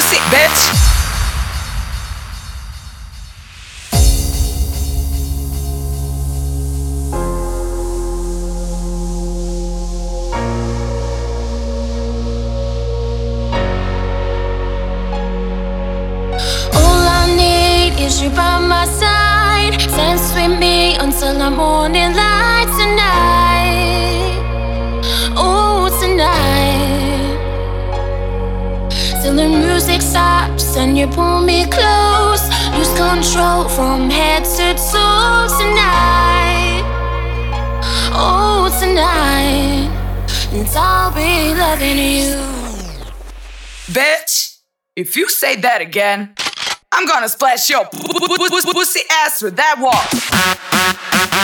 pussy, bitch. Is you by my side? Dance with me until the morning light tonight. Oh, tonight. Till the music stops and you pull me close. Lose control from head to toe tonight. Oh, tonight. And I'll be loving you. Bitch, if you say that again, I'm gonna splash your pussy ass with that wall.